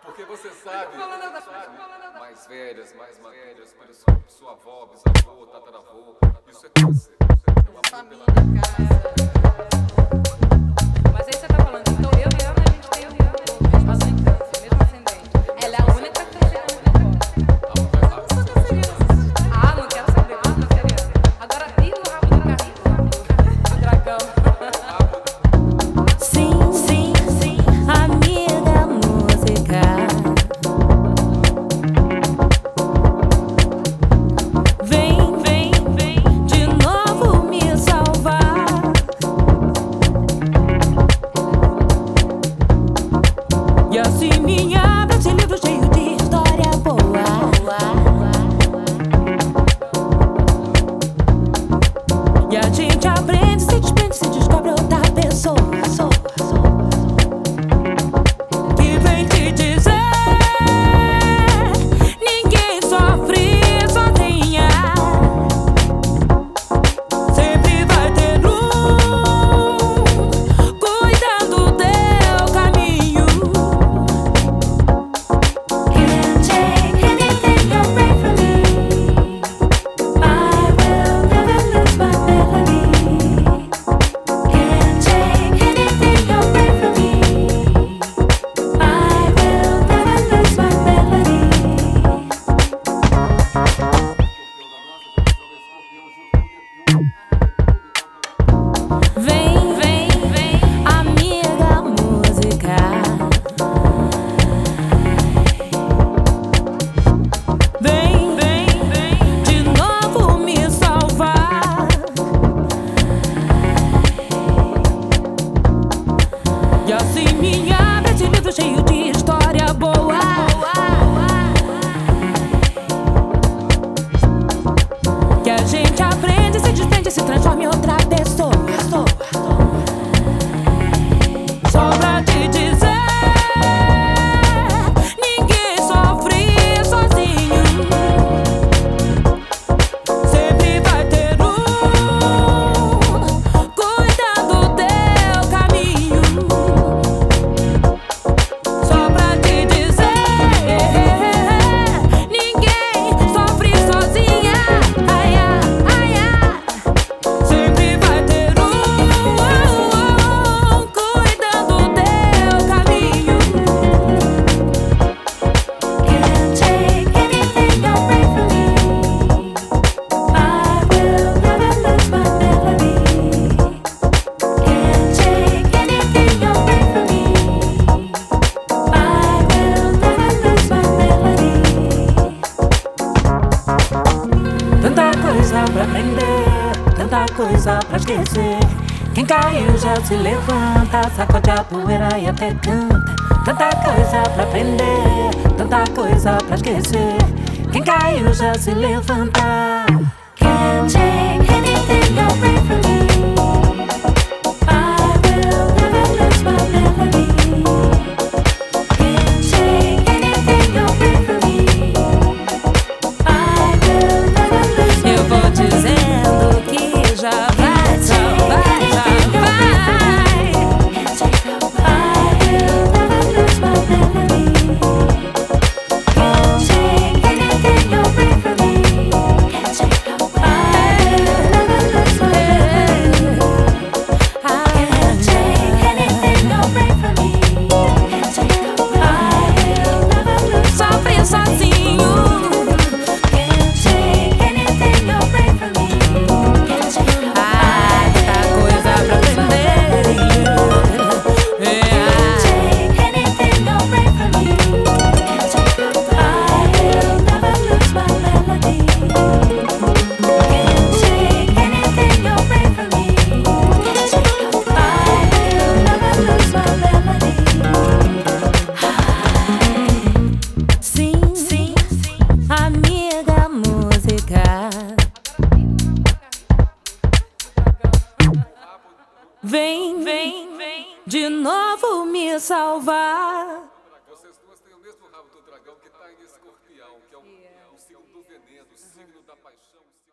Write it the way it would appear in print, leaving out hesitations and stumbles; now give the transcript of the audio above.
Porque você sabe, mais velhas, mais matérias, por isso sua avó, bisavô, tataravô, isso é câncer. É uma Família, cara. Mas aí você tá falando, então eu e ela, a gente tem o mesmo ascendente, mesmo ascendente. Ela é a única canceriana que pode. Eu sou canceriana. Ah, não quero saber, eu sou canceriana. Agora, e no rabo do carrinho? O dragão. Sim, sim, sim, amiga música. Vem, vem, vem de novo me salvar. E assim me abre esse livro cheio de história boa. E a gente aprende, se desprende, se descobre outra pessoa que vem te dizer: ninguém sofre sozinha. Sempre vai ter cuidando do teu caminho. Can't take anything away from me. I will never lose my melody. Can't take anything away from me. I will never lose my melody. Vem, vem, vem, amiga música. Vem, vem, vem de novo me salvar. E assim me abre esse livro cheio de história boa. Que a gente aprende, se desprende, se transforma em outra pessoa. Só pra te dizer: ninguém sofre sozinho. Sempre vai ter cuidando do teu caminho. Só pra te dizer: ninguém sofre sozinha. Ai, ai, ai, ai. Sempre vai ter cuidando do teu caminho. Can't take anything away from me. I will never lose my melody. Can't take anything away from me. I will never lose my melody. Tanta coisa pra aprender, tanta coisa pra esquecer. Quem caiu já se levanta, sacode a poeira e até canta. Tanta coisa pra aprender, tanta coisa pra esquecer. Quem caiu já se levanta. Can't take anything away from me. I will never lose my melody. Can't take anything away from me. I will never lose my melody. Eu vou dizendo que já vai, já vai, já vai. I will never lose my melody. Can't take anything away from me. I will never lose my melody. Can't take anything away from me. I will never lose. Sofre sozinho. Can't take anything away from me. Ai, tanta coisa pra aprender. Can't take anything away from me. I will never lose my melody. Can't take anything away from me. I will never lose my melody. Sim, sim, amiga música. Vem, vem, vem de novo me salvar. Vocês duas têm o mesmo rabo do dragão que está em Escorpião, que é o signo do veneno, o signo da paixão.